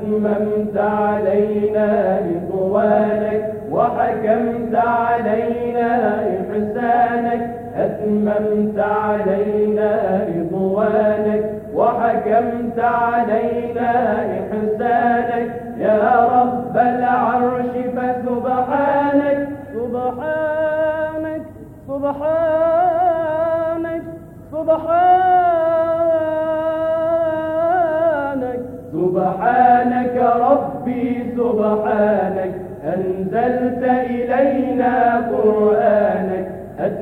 أتممت علينا رضوانك وحكمت علينا إحسانك أتممت علينا رضوانك وحكمت علينا إحسانك يا رب العرش فسبحانك سبحانك سبحانك سبحانك سبحانك ربي سبحانك أنزلت إلينا قرآنك